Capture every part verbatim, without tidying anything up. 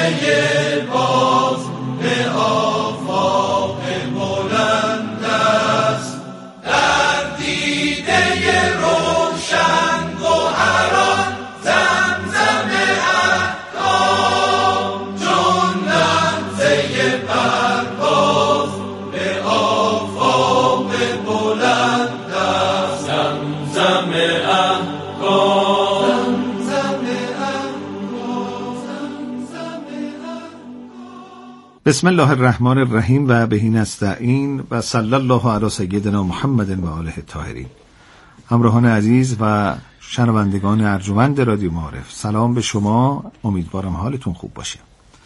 باز به آفاق بلند است، در دیده روشن گوهران زمزم احکام، چون لمزه پرواز به آفاق بلند است، زمزم احکام. بسم الله الرحمن الرحیم و بهی نستعین و صلی الله علی سیدنا محمد و آله الطاهرین. همراهان عزیز و شنوندگان ارجمند رادیو معارف، سلام به شما، امیدوارم حالتون خوب باشه.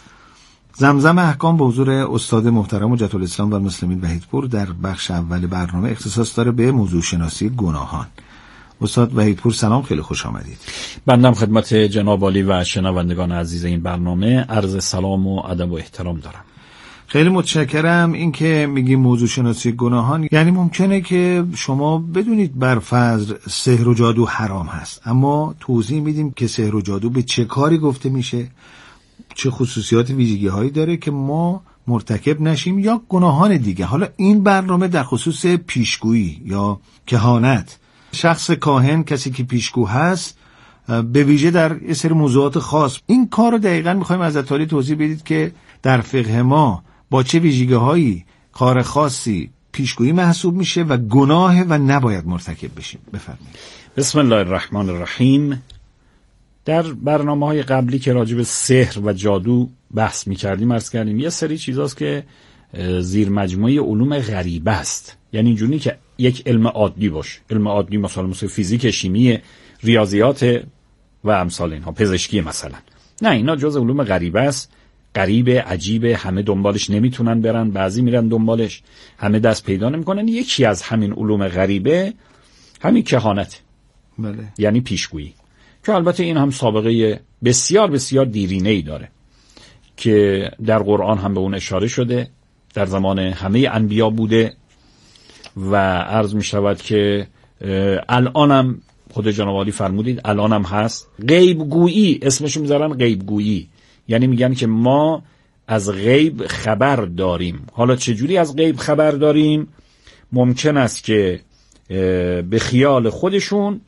زمزم احکام به حضور استاد محترم حجت الاسلام و المسلمین وحیدپور در بخش اول برنامه اختصاص داره به موضوع شناسی گناهان. استاد وحیدپور سلام، خیلی خوش آمدید. بنده خدمت جناب عالی و شنوندگان عزیز این برنامه عرض سلام و ادب و احترام دارم. خیلی متشکرم. این که میگی موضوع شناسی گناهان، یعنی ممکنه که شما بدونید بر فرض سحر و جادو حرام هست، اما توضیح میدیم که سحر و جادو به چه کاری گفته میشه، چه خصوصیات ویژگی هایی داره که ما مرتکب نشیم یا گناهان دیگه. حالا این برنامه در خصوص پیشگویی یا کهانت، شخص کاهن، کسی که پیشگو هست، به ویژه در یه سری موضوعات خاص. این کار رو دقیقاً میخوایم از عالی توضیح بدید که در فقه ما با چه ویژگی‌هایی کار خاصی پیشگویی محسوب میشه و گناه و نباید مرتکب بشیم. بفرمایید. بسم الله الرحمن الرحیم. در برنامه‌های قبلی که راجع به سحر و جادو بحث می‌کردیم عرض کردیم یه سری چیزاست که زیر مجموعه علوم غریبه است، یعنی اینجوری که یک علم عادی باشه، علم عادی مثلا مثل فیزیک، شیمی، ریاضیات و امثال اینها، پزشکی مثلا. نه، اینا جز علوم غریبه است، غریبه، عجیبه، همه دنبالش نمیتونن برن، بعضی میرن دنبالش، همه دست پیدا نمیکنن. یکی از همین علوم غریبه همین کهانت، بله، یعنی پیشگویی، که البته این هم سابقه بسیار بسیار دیرینه‌ای داره که در قرآن هم به اون اشاره شده، در زمان همه انبیا بوده و عرض می شود که الانم خود جناب عالی فرمودید الانم هست. غیب گویی اسمشو میذارن، غیب گویی یعنی میگن که ما از غیب خبر داریم. حالا چجوری از غیب خبر داریم؟ ممکن است که به خیال خودشون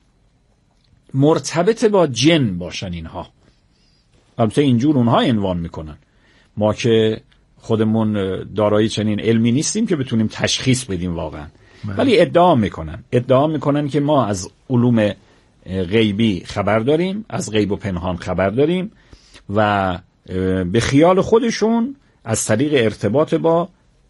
مرتبط با جن باشن اینها، البته اینجور اونها عنوان میکنن. ما که خودمون دارای چنین علمی نیستیم که بتونیم تشخیص بدیم واقعا، ولی ادعا میکنن ادعا میکنن که ما از علوم غیبی خبر داریم، از غیب و پنهان خبر داریم و به خیال خودشون از طریق ارتباط با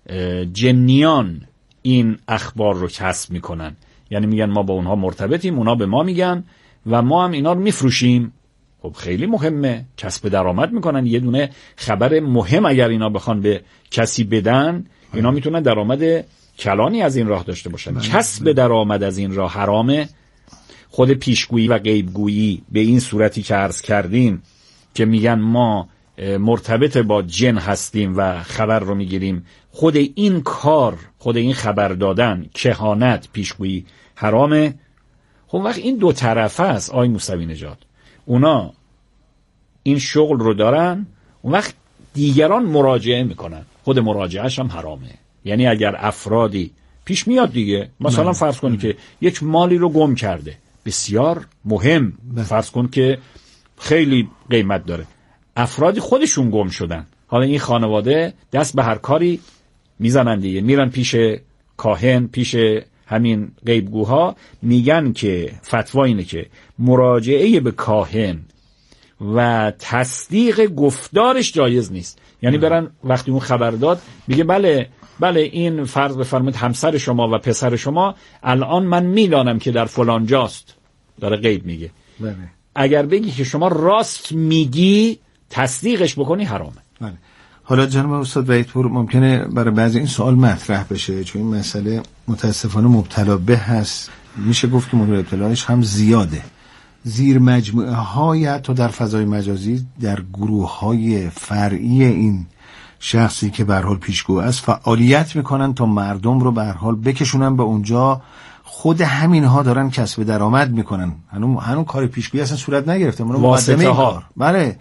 جنیان این اخبار رو کسب میکنن. یعنی میگن ما با اونها مرتبطیم، اونها به ما میگن و ما هم اینا رو میفروشیم. خب خیلی مهمه، کسب درآمد میکنن. یه دونه خبر مهم اگر اینا بخوان به کسی بدن، اینا میتونن درآمد کلانی از این راه داشته باشن. کسب درآمد از این راه حرامه. خود پیشگویی و غیبگویی به این صورتی که عرض کردیم که میگن ما مرتبط با جن هستیم و خبر رو میگیریم، خود این کار، خود این خبر دادن، کهانت، پیشگویی حرامه. خب وقت این دو طرفه است آی موسوی نژاد، اونا این شغل رو دارن، اون وقت دیگران مراجعه میکنن، خود مراجعهش هم حرامه. یعنی اگر افرادی پیش میاد دیگه، مثلا فرض کنی که یک مالی رو گم کرده، بسیار مهم، فرض کن که خیلی قیمت داره، افرادی خودشون گم شدن، حالا این خانواده دست به هر کاری میزنن دیگه، میرن پیش کاهن، پیش همین غیبگوها، میگن که فتوا اینه که مراجعه به کاهن و تصدیق گفتارش جایز نیست. یعنی برن وقتی اون خبر داد میگه بله بله این فرض بفرمایید همسر شما و پسر شما الان من میدانم که در فلان جاست، داره غیب میگه. بله. اگر بگی که شما راست میگی تصدیقش بکنی حرامه. بله. حالا جناب استاد وحیدپور ممکنه برای بعضی این سوال مطرح بشه، چون این مسئله متاسفانه مبتلا به هست، میشه گفت که مورد ابتلاش هم زیاده. زیر مجموعه های حتی در فضای مجازی در گروه های فرعی این شخصی که به هر حال پیشگو است فعالیت میکنن تا مردم رو به هر حال بکشونن به اونجا. خود همین ها دارن کسب درآمد میکنن، هنوز هنوز کار پیشگویی اصلا صورت نگرفته، ما مقدمه کار. بله.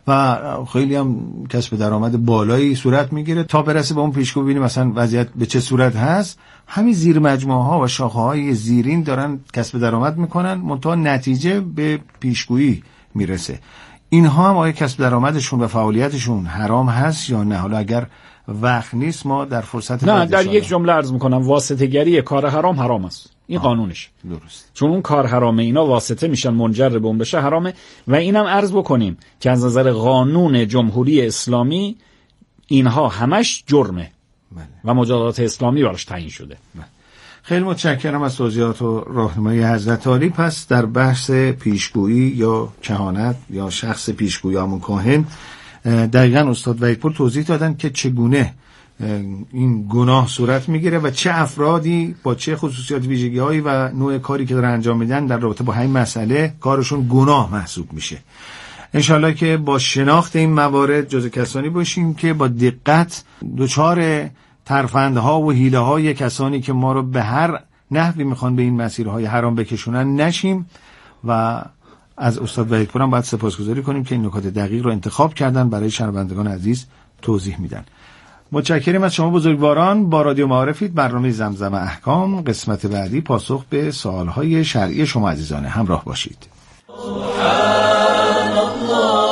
و خیلی هم کسب درآمد بالایی صورت میگیره تا برسه به اون پیشگو ببینیم مثلا وضعیت به چه صورت هست. همین زیر مجموعه ها و شاخه های زیرین دارن کسب درآمد میکنن، منتها نتیجه به پیشگویی میرسه. اینها هم آیا کسب درآمدشون و فعالیتشون حرام هست یا نه؟ حالا اگر وقت نیست ما در فرصت نه در یک جمله عرض میکنم واسطه‌گری کار حرام حرام است، این قانونش درست، چون اون کار حرامه، اینا واسطه میشن منجر به اون بشه حرامه. و اینم عرض بکنیم که از نظر قانون جمهوری اسلامی اینها همش جرمه بله. و مجازات اسلامی براش تعیین شده بله. خیلی متشکرم از توضیحات و راهنمایی حضرت عالی. پس در بحث پیشگویی یا کهانت یا شخص پیشگویی همون کاهن دقیقاً استاد وحیدپور توضیح دادن که چگونه این گناه صورت میگیره و چه افرادی با چه خصوصیات ویژگی‌هایی و نوع کاری که دارن انجام میدن در رابطه با همین مسئله کارشون گناه محسوب میشه. انشالله که با شناخت این موارد جزو کسانی باشیم که با دقت دچار ترفندها و حیله‌های کسانی که ما رو به هر نحوی میخوان به این مسیرهای حرام بکشونن نشیم. و از استاد وحیدپور هم باید سپاسگزاری کنیم که این نکات دقیق رو انتخاب کردن برای شنوندگان عزیز توضیح میدن. متشکرم از شما بزرگواران. با رادیو معارفید، برنامه زمزم احکام، قسمت بعدی پاسخ به سوالهای شرعی شما عزیزانه. همراه باشید. سبحان الله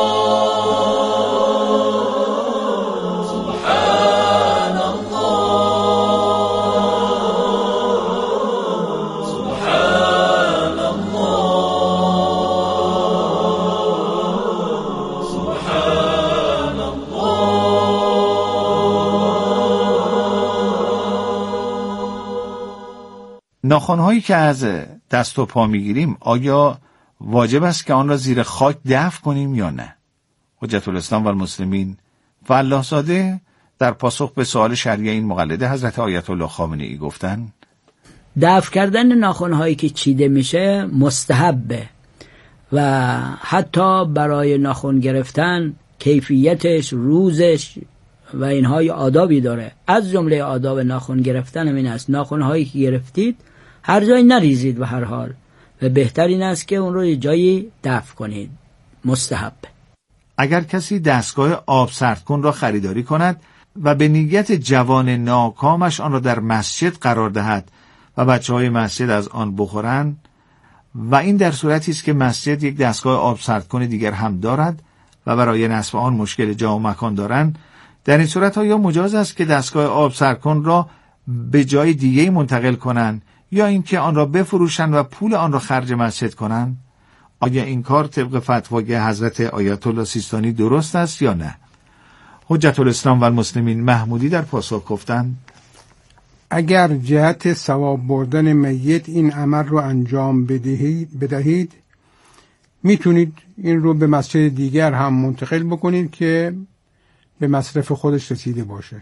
ناخن‌هایی که از دست و پا میگیریم آیا واجب است که آن را زیر خاک دفن کنیم یا نه؟ حجت الاسلام و المسلمین و الله زاده در پاسخ به سوال شرعی این مقلده حضرت آیت الله خامنه‌ای گفتن دفن کردن ناخن‌هایی که چیده میشه مستحبه و حتی برای ناخن گرفتن کیفیتش، روزش و اینهای آدابی داره. از جمله آداب ناخن گرفتن همین است ناخن‌هایی که گرفتید هر جایی نریزید به هر حال و بهتر این است که اون رو یه جایی دفن کنید، مستحب. اگر کسی دستگاه آب سرد کن را خریداری کند و به نیت جوان ناکامش آن را در مسجد قرار دهد و بچه‌های مسجد از آن بخورند و این در صورتی است که مسجد یک دستگاه آب سرد کن دیگر هم دارد و برای نصب آن مشکل جا و مکان دارند، در این صورت ها یا مجاز است که دستگاه آب سرد کن را به جای دیگه منتقل کنند یا اینکه آن را بفروشند و پول آن را خرج مسجد کنند؟ آیا این کار طبق فتوای حضرت آیت الله سیستانی درست است یا نه؟ حجت الاسلام و المسلمین محمودی در پاسخ گفتند اگر جهت ثواب بردن میت این عمل رو انجام بدهید بدهید میتونید این رو به مسجد دیگر هم منتقل بکنید که به مصرف خودش رسیده باشه.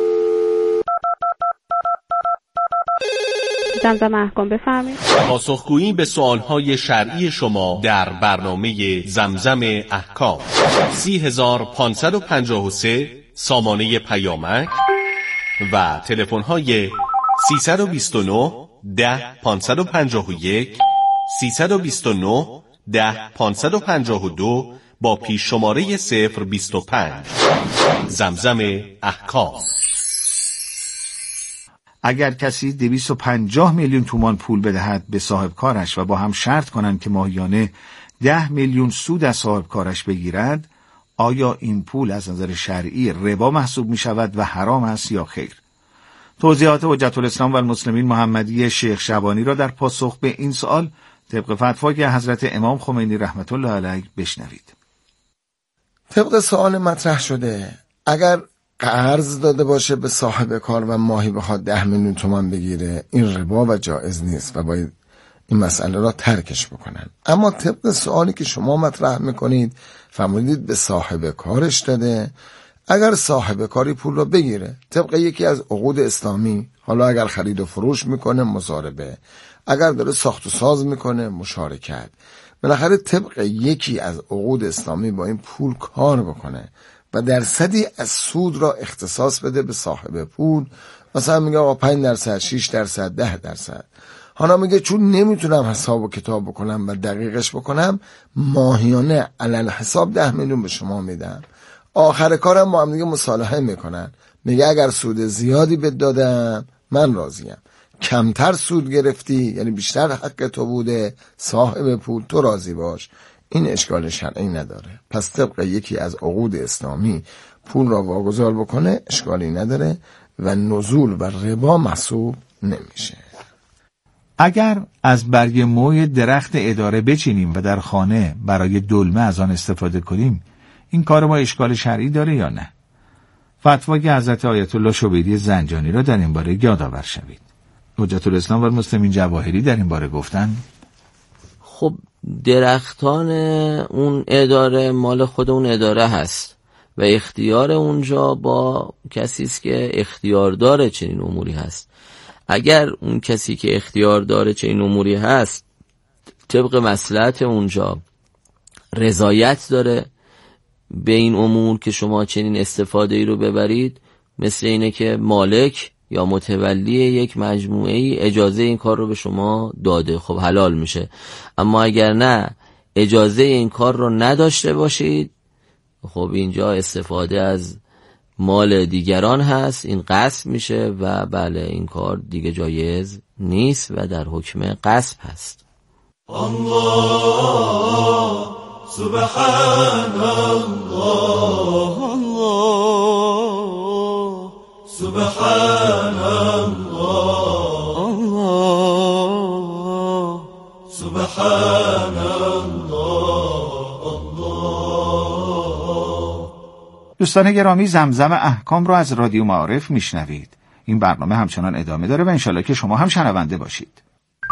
زمزم احکام بفرمایید. پاسخگویی به سوالهای شرعی شما در برنامه زمزم احکام. سی هزار پانصد و پنجاه و سه سامانه پیامک و تلفن‌های سیصد و بیست و نه ده پانصد و پنجاه و یک سیصد و بیست و نه ده پانصد و پنجاه و دو با پیش شماره صفر بیست و پنج. زمزم احکام. اگر کسی دویست و پنجاه میلیون تومان پول بدهد به صاحب کارش و با هم شرط کنند که ماهیانه ده میلیون سود از صاحب کارش بگیرد، آیا این پول از نظر شرعی ربا محسوب می شود و حرام است یا خیر؟ توضیحات حجت الاسلام و المسلمین محمدی شیخ شبانی را در پاسخ به این سوال طبق فتوای حضرت امام خمینی رحمت الله علیه بشنوید. طبق سوال مطرح شده، اگر قرض داده باشه به صاحب کار و ماهی بخواد ده میلیون تومان بگیره، این ربا و جایز نیست و باید این مسئله را ترکش بکنن. اما طبق سوالی که شما مطرح میکنید فرمودید به صاحب کارش داده، اگر صاحب کاری پول را بگیره طبق یکی از عقود اسلامی، حالا اگر خرید و فروش میکنه مضاربه، اگر داره ساخت و ساز میکنه مشارکت، بالاخره طبق یکی از عقود اسلامی با این پول کار بکنه و درصدی از سود را اختصاص بده به صاحب پول. مثلا میگه آقا پنج درصد، شش درصد، ده درصد. حالا میگه چون نمیتونم حساب و کتاب بکنم و دقیقش بکنم، ماهیانه علل حساب ده میلیون به شما میدم. آخر کارم با هم دیگه مصالحه میکنن، میگه اگر سود زیادی بهت دادم من راضیم، کمتر سود گرفتی یعنی بیشتر حق تو بوده، صاحب پول تو راضی باش، این اشکال شرعی نداره. پس طبق یکی از عقود اسلامی پول را واگذار بکنه اشکالی نداره و نزول و ربا محسوب نمیشه. اگر از برگ موی درخت اداره بچینیم و در خانه برای دلمه از آن استفاده کنیم، این کار ما اشکال شرعی داره یا نه؟ فتوای حضرت آیت الله شبیری زنجانی را در این باره یادآور شوید. حجت الاسلام و المسلمین جواهری در این باره گفتن خب درختان اون اداره مال خود اون اداره هست و اختیار اونجا با کسی است که اختیار داره چنین اموری هست. اگر اون کسی که اختیار داره چنین اموری هست طبق مصلحت اونجا رضایت داره به این امور که شما چنین استفاده ای رو ببرید، مثل اینه که مالک یا متولی یک مجموعه ای اجازه این کار رو به شما داده، خب حلال میشه. اما اگر نه اجازه این کار رو نداشته باشید، خب اینجا استفاده از مال دیگران هست، این غصب میشه و بله این کار دیگه جایز نیست و در حکم غصب هست. الله سبحان الله الله سبحان الله الله سبحان الله الله. دوستان گرامی، زمزم احکام رو از رادیو معارف میشنوید. این برنامه همچنان ادامه داره و انشالله که شما هم شنونده باشید.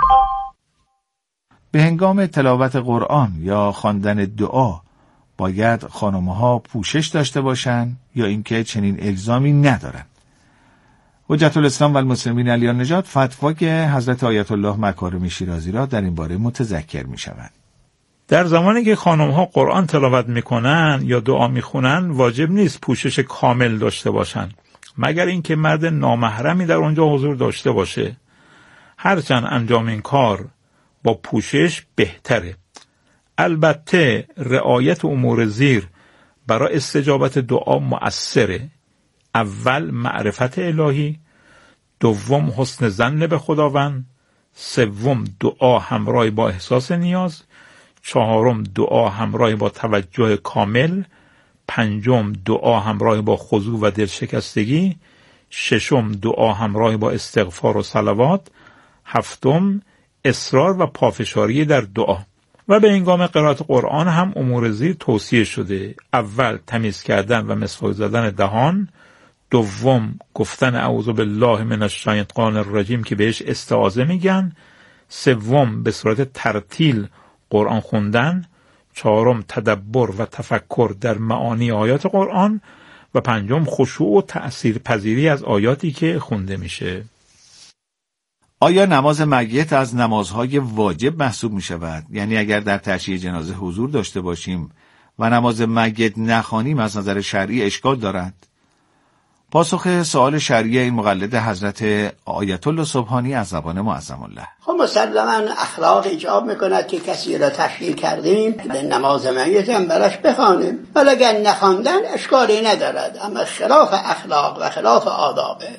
به هنگام تلاوت قرآن یا خواندن دعا باید خانم‌ها پوشش داشته باشند یا اینکه چنین الزامی ندارن؟ حجت الاسلام و المسلمین علی نژاد فتوا که حضرت آیت الله مکارم شیرازی را در این باره متذکر می‌شوند. در زمانی که خانم‌ها قرآن تلاوت می‌کنن یا دعا می‌خونن واجب نیست پوشش کامل داشته باشن، مگر اینکه مرد نامحرمی در اونجا حضور داشته باشه. هرچند انجام این کار با پوشش بهتره. البته رعایت امور زیر برای استجابت دعا مؤثره. اول معرفت الهی، دوم حسن ظن به خداوند، سوم دعا همراه با احساس نیاز، چهارم دعا همراه با توجه کامل، پنجم دعا همراه با خضوع و دلشکستگی، ششم دعا همراه با استغفار و صلوات، هفتم اصرار و پافشاری در دعا. و به هنگام قرائت قرآن هم امور زیر توصیه شده. اول تمیز کردن و مسواک زدن دهان، دوم گفتن اعوذ بالله من الشیطان الرجیم که بهش استعاذه میگن، سوم به صورت ترتیل قرآن خوندن، چهارم تدبر و تفکر در معانی آیات قرآن و پنجم خشوع و تأثیر پذیری از آیاتی که خونده میشه. آیا نماز میت از نمازهای واجب محسوب می شود؟ یعنی اگر در تشییع جنازه حضور داشته باشیم و نماز میت نخوانیم از نظر شرعی اشکال دارد؟ پاسخ سوال شرعی این مقلد حضرت آیت الله سبحانی از زبان معظم الله. خب مسلما اخلاق ایجاب میکند که کسی را تشییع کردیم نماز میت هم براش بخوانیم، ولی اگر نخواندن اشکالی ندارد، اما خلاف اخلاق و خلاف آدابه.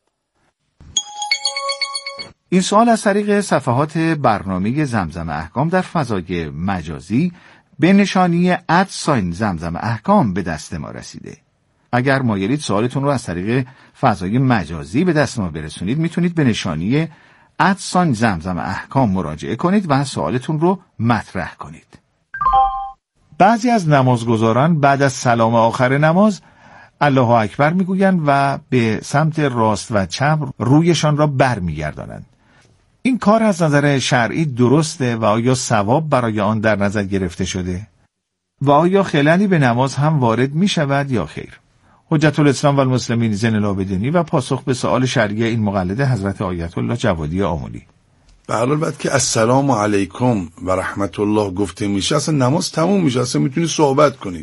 این سوال از طریق صفحات برنامه زمزم احکام در فضای مجازی به نشانی ادساین زمزم احکام به دست ما رسیده. اگر مایلید سوالتون رو از طریق فضای مجازی به دست ما برسونید، میتونید به نشانی ادساین زمزم احکام مراجعه کنید و سوالتون رو مطرح کنید. بعضی از نمازگزاران بعد از سلام آخر نماز الله اکبر میگویند و به سمت راست و چپ رویشان را بر میگردانند. این کار از نظر شرعی درسته و آیا ثواب برای آن در نظر گرفته شده؟ و آیا خللی به نماز هم وارد می شود یا خیر؟ حجت الاسلام و المسلمین زین العابدینی و پاسخ به سوال شرعی این مقلد حضرت آیت الله جوادی آملی. به هر حال بعد که السلام علیکم و رحمت الله گفته میشه اصلا نماز تموم میشه، اصلا میتونید صحبت کنید.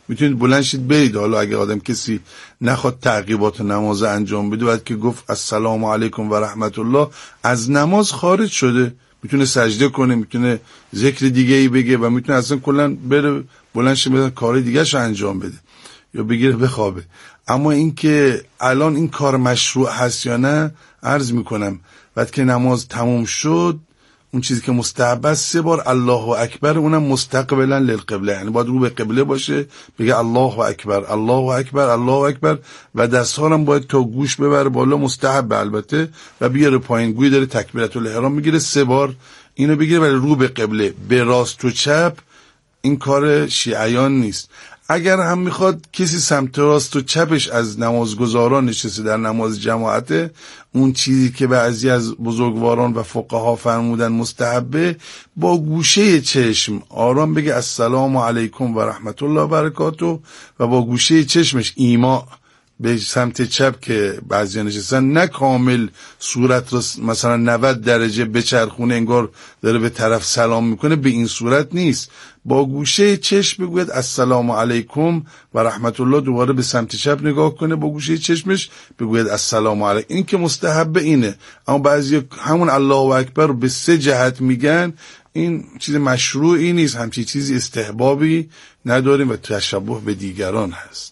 میتونید بلند شید برید. حالا اگه آدم کسی نخواد تعقیبات نماز انجام بده، بعد که گفت السلام علیکم و رحمت الله از نماز خارج شده، میتونه سجده کنه، میتونه ذکر دیگه ای بگه و میتونه اصلا کلا بره بلند شه بره کار دیگه شو انجام بده یا بگیره بخوابه. اما این که الان این کار مشروع هست یا نه عرض میکنم بعد که نماز تموم شد اون چیزی که مستحب است سه بار الله اکبر، اونم مستقبلا للقبله، یعنی باید رو به قبله باشه، بگه الله اکبر الله اکبر الله اکبر و دست‌ها هم باید تا گوش ببره بالا، مستحب البته، و بیاره پایین. گوی داره تکبیرت الاحرام میگیره سه بار اینو بگیره ولی رو به قبله، به راست و چپ این کار شیعیان نیست. اگر هم میخواد کسی سمت راست و چپش از نمازگزاران نشسته در نماز جماعته، اون چیزی که بعضی از بزرگواران و فقها فرمودن مستحبه، با گوشه چشم آرام بگه السلام علیکم و رحمت الله و برکاته و با گوشه چشمش ایما به سمت چپ که بعضی نشستن، نه کامل صورت رو مثلا نود درجه بچرخونه انگار داره به طرف سلام میکنه، به این صورت نیست، با گوشه چشم بگوید السلام علیکم و رحمت الله، دوباره به سمت چپ نگاه کنه با گوشه چشمش بگوید السلام علیکم. این که مستحب اینه، اما بعضی همون الله اکبر رو به سه جهت میگن، این چیز مشروعی نیست، همچین چیزی استحبابی نداریم و تشبه به دیگران هست.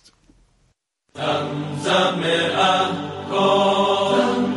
زمزم احکام.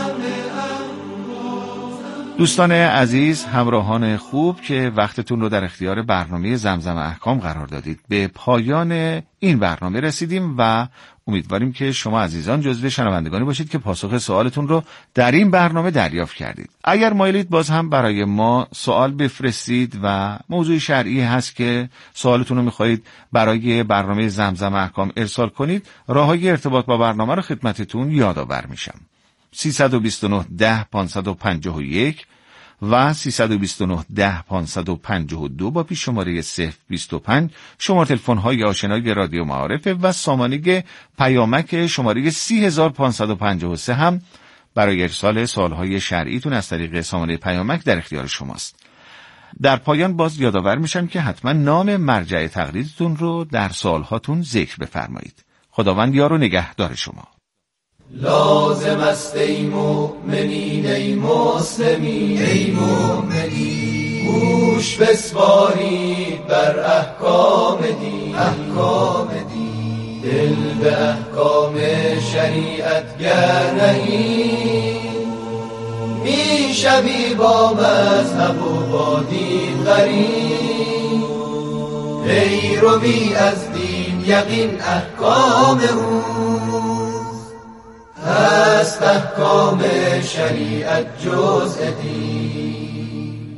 دوستان عزیز، همراهان خوب که وقتتون رو در اختیار برنامه زمزم احکام قرار دادید، به پایان این برنامه رسیدیم و امیدواریم که شما عزیزان جزو شنوندگانی باشید که پاسخ سوالتون رو در این برنامه دریافت کردید. اگر مایلید باز هم برای ما سوال بفرستید و موضوع شرعی هست که سوالتون رو میخواهید برای برنامه زمزم احکام ارسال کنید، راههای ارتباط با برنامه رو خدمتتون یادآور میشم. سیصد و بیست و نه ده پانصد و پنجاه و یک و سیصد و بیست و نه ده پانصد و پنجاه و دو با پیش شماره صفر بیست و پنج شماره تلفن های آشنای رادیو معارفه و سامانه پیامک شماره سی هزار پانصد و پنجاه و سه هم برای ارسال سوالهای شرعیتون از طریق سامانه پیامک در اختیار شماست. در پایان باز یادآور میشم که حتما نام مرجع تقلیدتون رو در سوالهاتون ذکر بفرمایید. خداوند یار و نگهدار شما. لازم است ای مؤمنین ای مسلمین ای مؤمنین، گوش بسپارید بر احکام دین احکام دین، دل به احکام شریعت گر نهید، می شوی با مذهب و با دین غریب، پیروی از دین یقین احکام او هست، احکام شریعت جزء دین.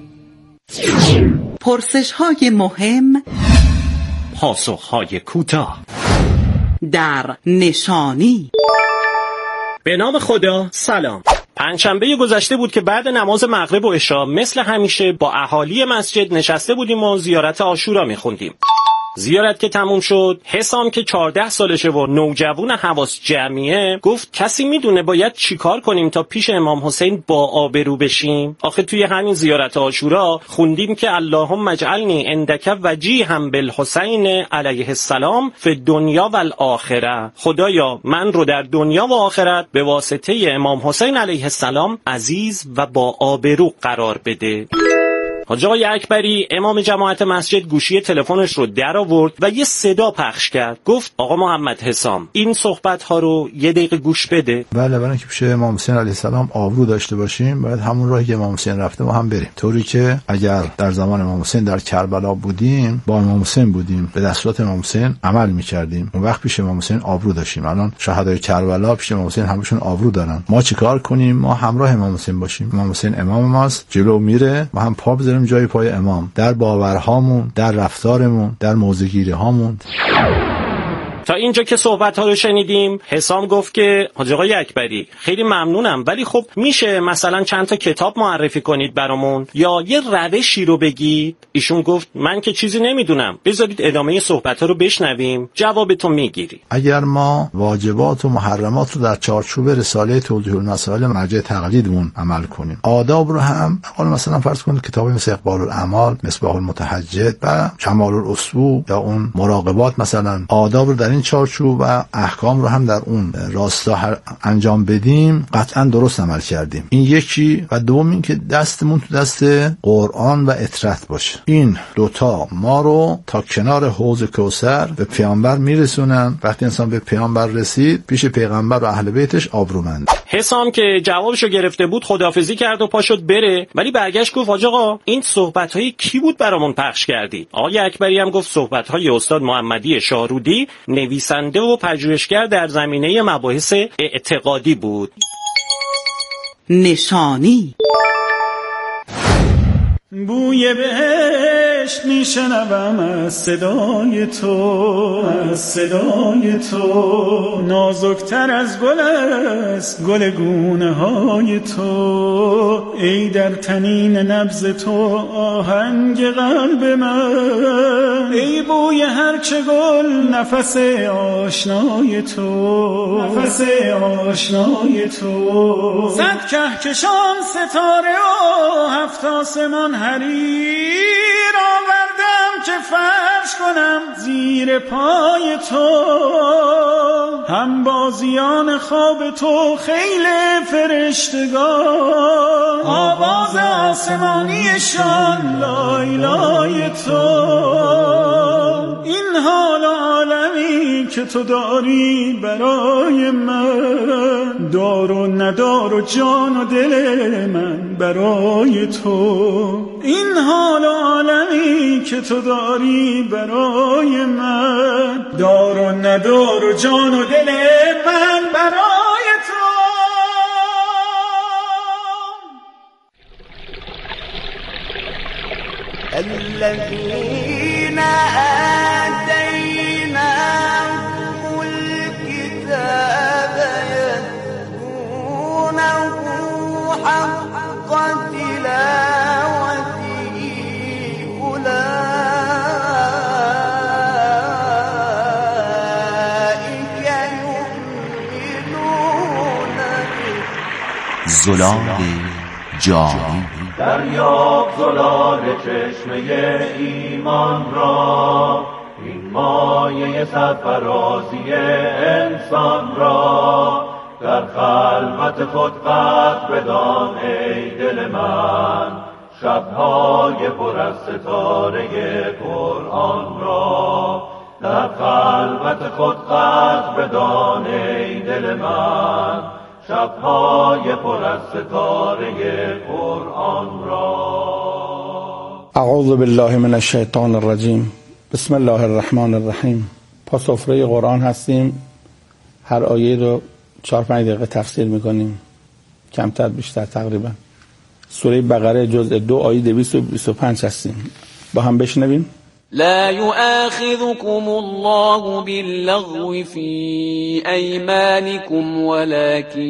پرسش های مهم، پاسخ های کوتاه، در نشانی. به نام خدا. سلام. پنجشنبه گذشته بود که بعد نماز مغرب و عشا مثل همیشه با اهالی مسجد نشسته بودیم و زیارت عاشورا میخوندیم. زیارت که تموم شد، حسام که چهارده سالشه و نوجوان حواس جمعیه گفت کسی میدونه باید چیکار کنیم تا پیش امام حسین با آبرو بشیم؟ آخه توی همین زیارت عاشورا خوندیم که اللهم اجعلنی عندک وجیها بالحسین علیه السلام فی دنیا و الاخره، خدایا من رو در دنیا و آخرت به واسطه امام حسین علیه السلام عزیز و با آبرو قرار بده. حاج آقای اکبری امام جماعت مسجد گوشی تلفنش رو در آورد و یه صدا پخش کرد، گفت آقا محمد حسام این صحبت ها رو یه دقیقه گوش بده. بله، برای اینکه پیش امام حسین علیه السلام آبرو داشته باشیم باید همون راهی که امام حسین رفته ما هم بریم، طوری که اگر در زمان امام حسین در کربلا بودیم با امام حسین بودیم به دستورات امام حسین عمل می‌کردیم، اون وقت پیش امام حسین آبرو داشتیم. الان شهدای کربلا پیش امام حسین همشون آبرو دارن. ما چیکار کنیم؟ ما همراه امام حسین باشیم. امام حسین امام ماست، جلو میره، ما هم پا بذاریم جای پای امام، در باورهامون، در رفتارمون، در موضع‌گیری هامون. تا اینجا که صحبت ها رو شنیدیم، حسام گفت که حاج آقای اکبری خیلی ممنونم، ولی خب میشه مثلا چند تا کتاب معرفی کنید برامون یا یه روشی رو بگید؟ ایشون گفت من که چیزی نمیدونم، بذارید ادامه صحبت ها رو بشنویم، جوابتون میگیری. اگر ما واجبات و محرمات رو در چارچوب رساله توضیح المسائل مرجع تقلیدمون عمل کنیم، آداب رو هم حالا مثلا فرض کنید کتابی مثل اقبال الاعمال، مصباح المتحجج و کمال الاسبوع یا اون مراقبات، مثلا آداب رو در این چارچوب و احکام رو هم در اون راستا انجام بدیم، قطعا درست عمل کردیم. این یکی. و دوم این که دستمون تو دست قرآن و اطرت باشه. این دوتا ما رو تا کنار حوض کوثر به پیامبر میرسونن. وقتی انسان به پیامبر رسید، پیش پیغمبر و اهل بیتش آبرومند. حسام که جوابشو گرفته بود خداحافظی کرد و پا شد بره، ولی برگشت گفت حاج آقا این صحبت‌های کی بود برامون پخش کردی؟ آقای اکبری هم گفت صحبت‌های استاد محمدی شاهرودی، نویسنده و پژوهشگر در زمینه مباحث اعتقادی بود. نشانی بوی بهشت میشنوم از صدای تو، از صدای تو نازکتر از گل است گل گونه های تو، ای در تنین نبض تو آهنگ قلب من، ای بوی هرچه گل نفس آشنای تو، نفس آشنای تو، صد کهکشان ستاره و هفت آسمان حریر آوردم که فرش کنم زیر پای تو، هم بازیان خواب تو خیل فرشتگان، آواز آسمانیشان لای لای تو، این حال عالمی که تو داری برای من، دار و ندار و جان و دل من برای تو، این حال عالمی که تو داری برای من، دار و ندار و جان و دل من برای تو. الذين آتيناهم الكتاب يتلونه حق تلاوته أولئك يؤمنون به. زلال جاری دریاب زلال چشمه ایمان را، این مایه سرفرازی انسان را، در خلوت خود قدر بدان ای دل من، شبهای پر از ستاره قرآن را، در خلوت خود قدر بدان ای دل من، شبهای پر از ستاره قرآن را. اعوذ بالله من الشیطان الرجیم. بسم الله الرحمن الرحیم. پا سفره قرآن هستیم، هر آیه رو چهار پنج دقیقه تفسیر میکنیم، کمتر بیشتر تقریبا. سوره بقره جزء دو آیه دویست و بیست و پنج هستیم، با هم بشنویم. لا يؤاخذكم الله باللغو في أيمانكم ولكن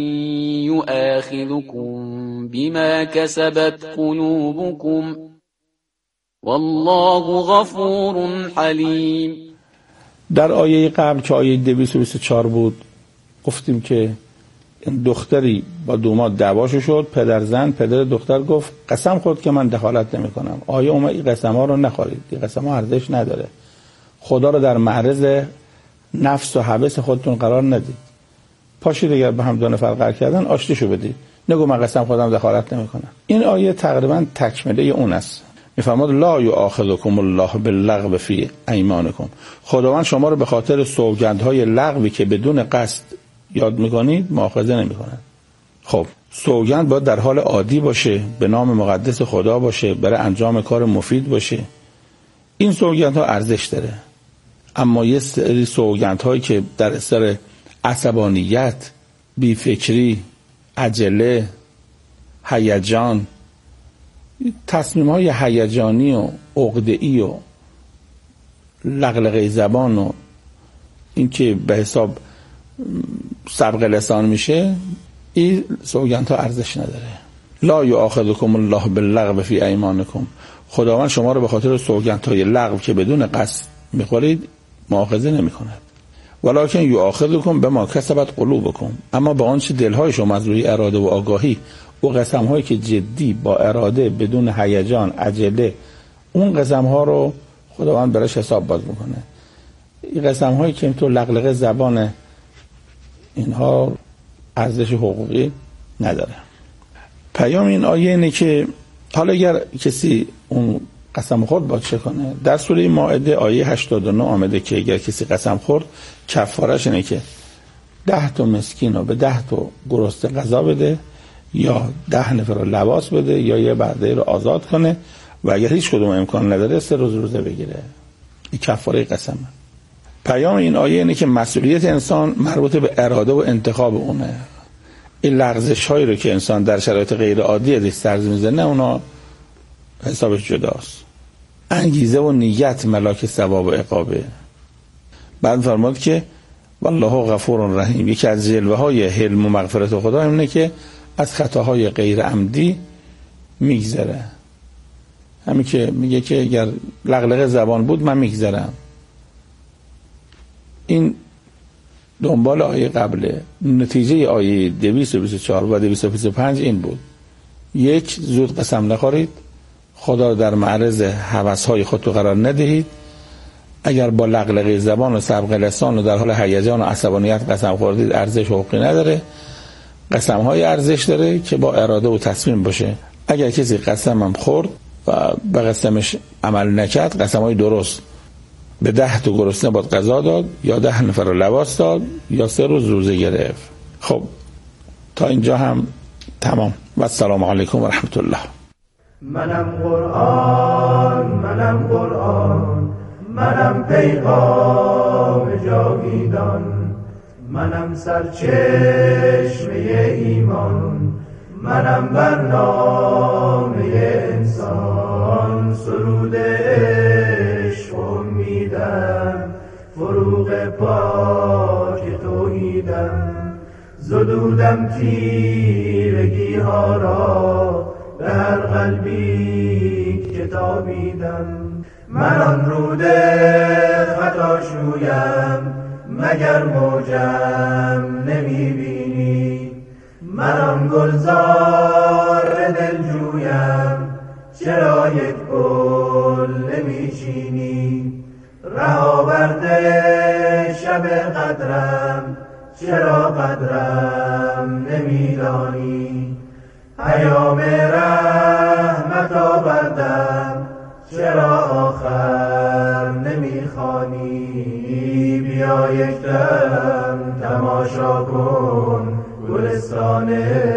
يؤاخذكم بما كسبت قلوبكم والله غفور حليم. در آیه قبل که آیه دویست و بیست و چهار بود گفتیم که دختری با دوماد دعواشو شد، پدر زن، پدر دختر گفت قسم خورد که من دخالت نمی کنم. آیه اومد این قسم ها رو نخورید، این قسم ها ارزش نداره، خدا رو در معرض نفس و حبس خودتون قرار ندید، پاشید اگر به هم دو نفر قرار کردن آشتیشو بدید، نگو من قسم خودم دخالت نمی کنم. این آیه تقریبا تکمله اون است. میفرماد لا یؤاخذکم الله باللغو فی ایمانکم، خداوند شما رو به خاطر سوگندهای لغوی که بدون قصد یاد میکنید مؤاخذه نمیکنه. خب سوگند باید در حال عادی باشه، به نام مقدس خدا باشه، برای انجام کار مفید باشه، این سوگندها ارزش داره. اما یه سری سوگندهایی که در اثر عصبانیت، بیفکری، عجله، هیجان، تصمیم‌های هیجانی و عقده‌ای و لغلقه زبان و این که به حساب سبق لسان میشه، این سوگندها ارزش نداره. لا یؤاخذکم الله باللغو فی ایمانکم، خداوند شما رو به خاطر سوگندهای لغو که بدون قصد میخورید مؤاخذه نمیکند. ولکن یؤاخذکم بما کسبت قلوبکم، اما با آنچه دلهای شما از روی اراده و آگاهی و قسم‌هایی که جدی با اراده بدون هیجان عجله، اون قسم‌ها رو خداوند براش حساب باز میکنه. این قسم‌هایی که تو لغلقه زبان، اینها ارزش حقوقی نداره. پیام این آیه اینه که حالا اگر کسی اون قسم خورد باید چه کنه؟ در سوره مائده آیه هشتاد و نه آمده که اگر کسی قسم خورد کفارش اینه که ده تا مسکین رو به ده تا گرسنه غذا بده، یا ده نفر رو لباس بده، یا یه برده رو آزاد کنه، و اگر هیچ کدوم امکان نداره سه روز روزه بگیره. این کفاره قسمه. پیام این آیه اینه که مسئولیت انسان مربوط به اراده و انتخاب اونه. این لغزش هایی رو که انسان در شرایط غیر عادی ازش سر میزنه اونا حسابش جداست. انگیزه و نیت ملاک ثواب و عقابه. بعد فرمود که والله غفور رحیم. یکی از جلوه های حلم و مغفرت خدا اینه که از خطاهای غیر عمدی میگذره. همین که میگه که اگر لغلقه زبان بود من میگذرم. این دنبال آیه قبله. نتیجه آیه دویست و بیست و چهار و دویست و بیست و پنج این بود: یک، زود قسم نخورید، خدا رو در معرض هوس‌های خودتون قرار ندهید. اگر با لغلقه زبان و سبق لسان و در حال هیجان و عصبانیت قسم خوردید ارزش حقوقی نداره. قسم‌های ارزش داره که با اراده و تصمیم باشه. اگر کسی قسم هم خورد و به قسمش عمل نکرد، قسم‌های درست، به ده تا گرسنه باید غذا داد، یا ده نفر رو لباس داد، یا سه روز روزه گرفت. خب تا اینجا هم تمام. و السلام علیکم و رحمت الله. منم قرآن، منم قرآن، منم پیغام جاویدان، منم سرچشمه ایمان، منم برنامه انسان، سرود عشق امیدم، فروغ پاک توحیدم، زدودم تیرگی ها را به هر قلبی کتابیدم. من آن رود خطا شویم مگر موجم نمی بینی، من آن گلزار دل جویم چرا یک گل نمی چینی، رها برده شب قدرم چرا قدرم نمی دانی، پیام رحمت آوردم چرا آخر نمی خوانی، بیا یک دم تماشا کن گلستان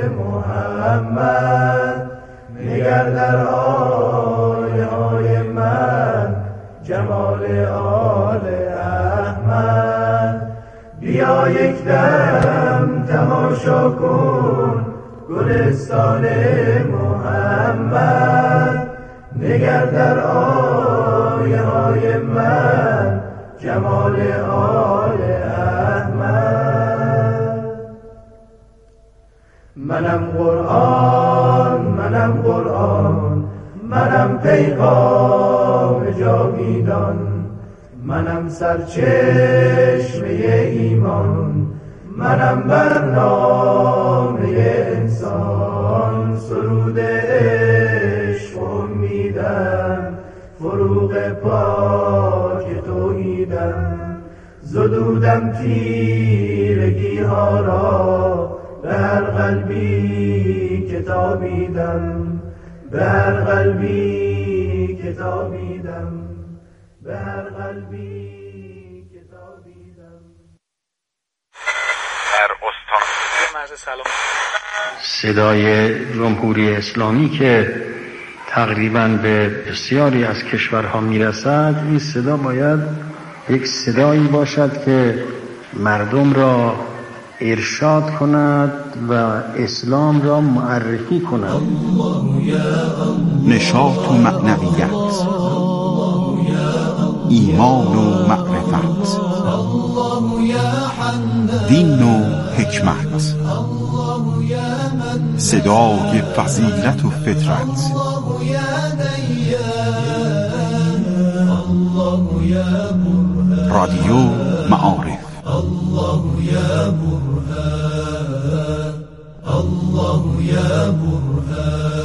محمد، نگر در آیه های من جمال آل احمد، بیا یک دم تماشا کن گلستان محمد، نگر در آیه های من جمال آل احمد. منم قرآن، منم قرآن، منم پیغام جاویدان، منم سرچشمه ایمان، منم برنامه انسان، سرود عشق امیدم، فروغ پاک توحیدم، زدودم تیرگی ها را به هر قلبی کتابیدم، به هر قلبی کتابیدم، به هر قلبی کتابیدم. در استان مرز سلام صدای جمهوری اسلامی که تقریباً به بسیاری از کشورها میرسد، این صدا باید یک صدایی باشد که مردم را ارشاد کند و اسلام را معرفی کند. نشاط و معنویت، ایمان و معرفت، دین و حکمت، صدای فضیلت و فطرت، رادیو معارف. الله یا برهان، الله یا برهان.